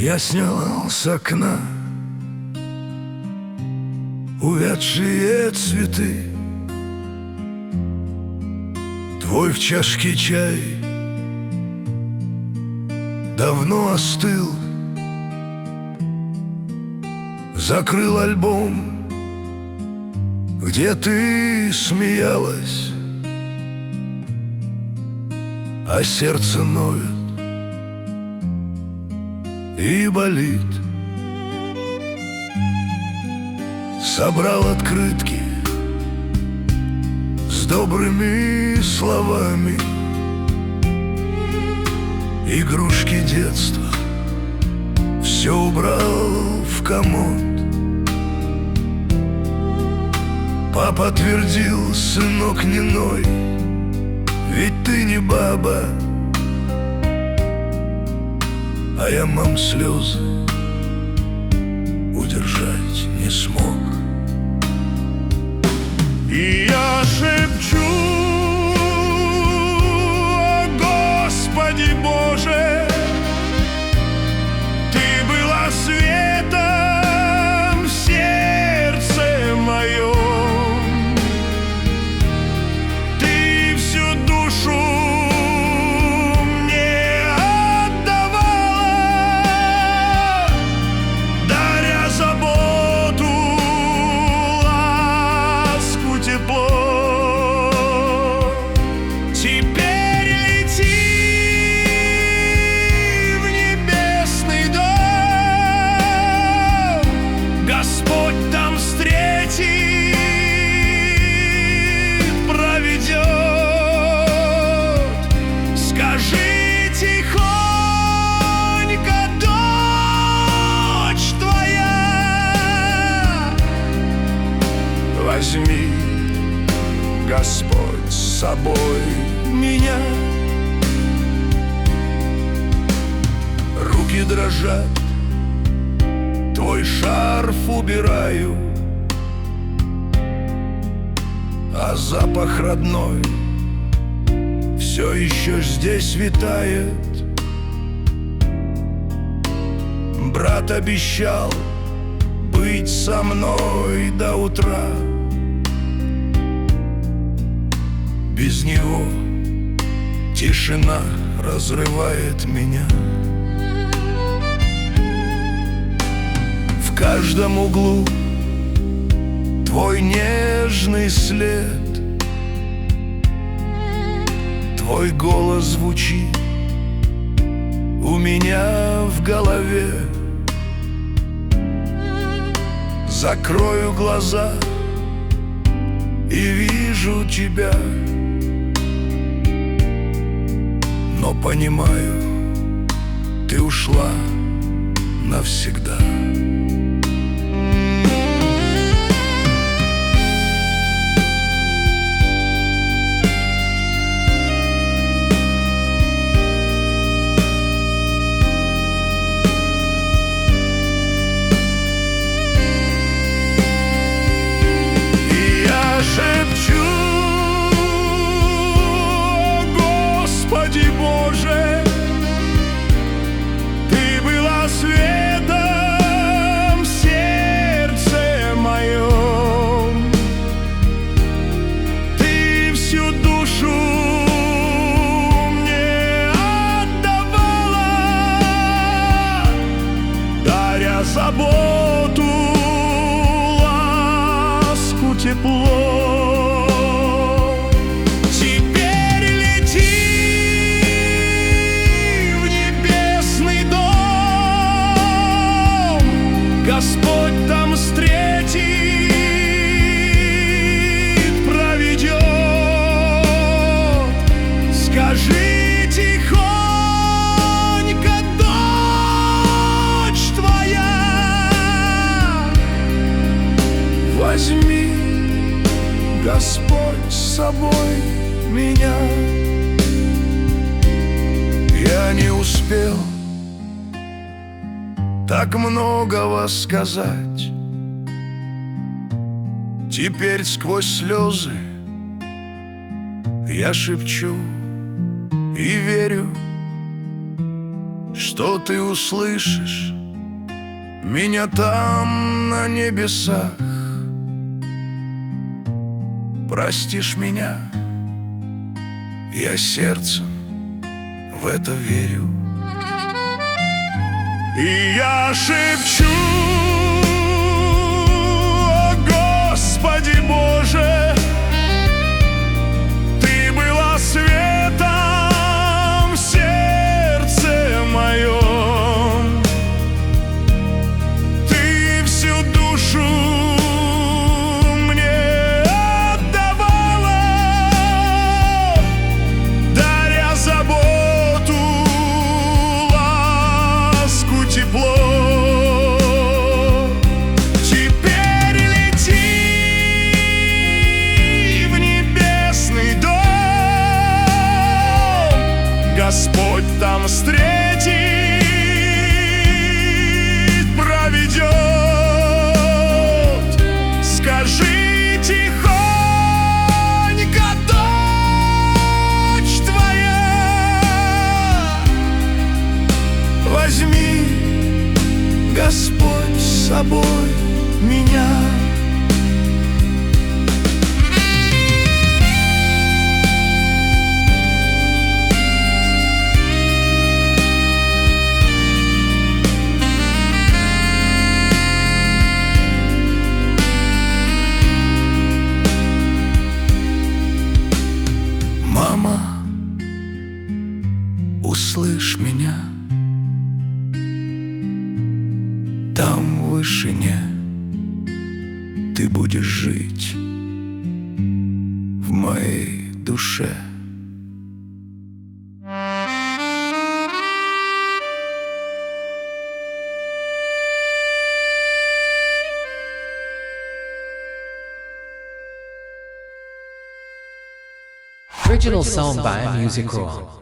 Я снял с окна увядшие цветы, твой в чашке чай давно остыл. Закрыл альбом, где ты смеялась, а сердце ноет и болит. Собрал открытки с добрыми словами, игрушки детства все убрал в комод. Папа твердил: сынок, не ной, ведь ты не баба. А я, мам, слезы удержать не смог. И я шепчу: о, Господи Боже, Ты была светом в сердце моем, Ты всю душу мне отдавала, даря заботу, ласку, тепло. Теперь лети в небесный дом, Господь там встретит, проведет. Скажи тихонько: дочь твоя. Возьми, Господь, с собой меня. Руки дрожат, твой шарф убираю, а запах родной все еще здесь витает. Брат обещал быть со мной до утра. Без него тишина разрывает меня. В каждом углу твой нежный след, твой голос звучит у меня в голове. Закрою глаза и вижу тебя, но понимаю, ты ушла навсегда. Шепчу: Господи Боже, Ты была светом в сердце моем, Ты всю душу мне отдавала, даря заботу, ласку, тепло. Господь там встретит, проведет. Скажи тихонько: дочь твоя. Возьми, Господь, с собой меня. Я не успел так многого сказать. Теперь сквозь слезы я шепчу и верю, что ты услышишь меня там на небесах. Простишь меня, я сердцем в это верю. И я шепчу: о Господи Боже, Ты была светом в сердце моем, Ты всю душу мне отдавала, даря заботу, ласку, тепло. Теперь лети в небесный дом, Господь там встретит, проведет. Скажи тихонько: дочь твоя. Возьми, Господь, с собой меня. Мама, услышь меня. Там в вышине ты будешь жить в моей душе. Original song by Music Raw.